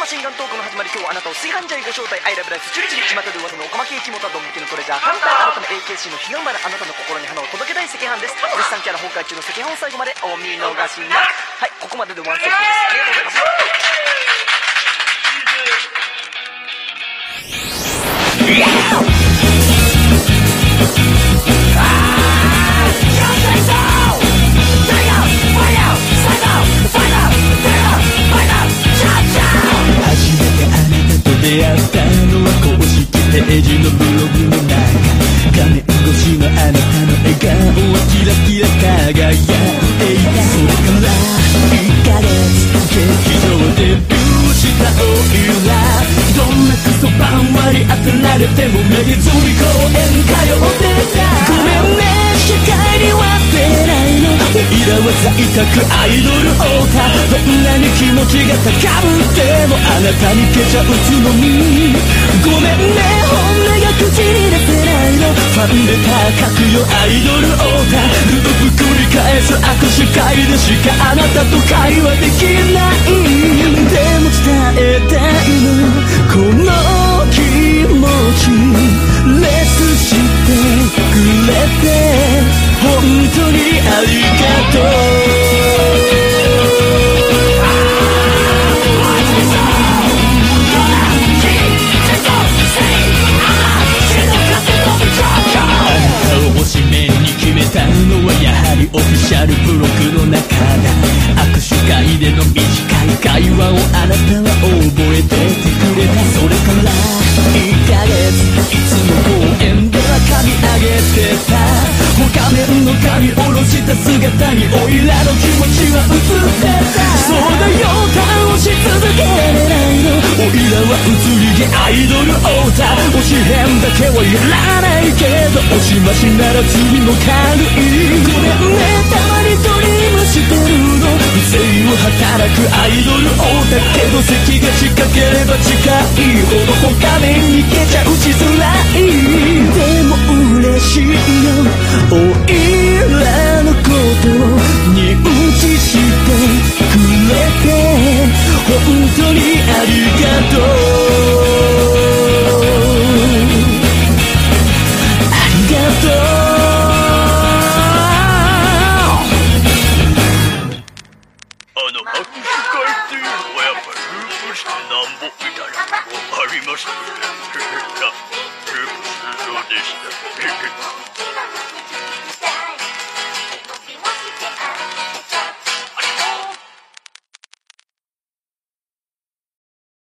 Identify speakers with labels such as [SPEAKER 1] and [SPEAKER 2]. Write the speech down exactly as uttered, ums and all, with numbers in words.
[SPEAKER 1] シンガントークの始まり。今日はあなたを炊飯ジャーへご招待。アイラブライフチュリチュリ巷で噂のオカマケイキモタドン引きのトレジャーハンター。改め エーケーシー の悲願花、あなたの心に花を届けたい赤飯です。絶賛キャラ崩壊中の赤飯を最後までお見逃しなく。はい、ここまででワンセットです。ありがとうございます。
[SPEAKER 2] 出会ったのは公式ページのブログの中、画面越しのあなたの笑顔はキラキラ輝いていた。それからいっかげつ劇場デビューしたおいら、どんなクソバン割り当てられてもめげずに公園通ってた。ごめんね社会には出ないの、おいらは在宅アイドルオタ。どんなに気持ちが高ぶってもあなたにケチャ打つのに、ごめんね本音が口に出せないの。ファンレター書くよアイドルオタ。ループ繰り返す握手会でしかあなたと会話できない。でも伝えたいのこの気持ち、レスしてくれて本当にありがとう。おしめに決めたのはやはりオフィシャルブログの中だ。握手会での短い会話をあなたは覚えててくれた。それからいっかげついつも公園では髪上げてた。画面の髪下ろした姿においらの気持ちは映ってた。そうだよ倒し続けられないの、おいらは移り気アイドルオタ。推し変だけはいらないけど推し増しなら罪も軽い。ごめんねたまにドリームしてるの、不正を働くアイドルオタ。けど席が近ければ近いほど他面にケチャ打ちづらい。でも嬉しいよおいらのこと認知してくれて本当にありがとう。ありがとう。
[SPEAKER 3] あの握手会っていうのはやっぱループしてなんぼみたいなとこありますよね。ループするようでした。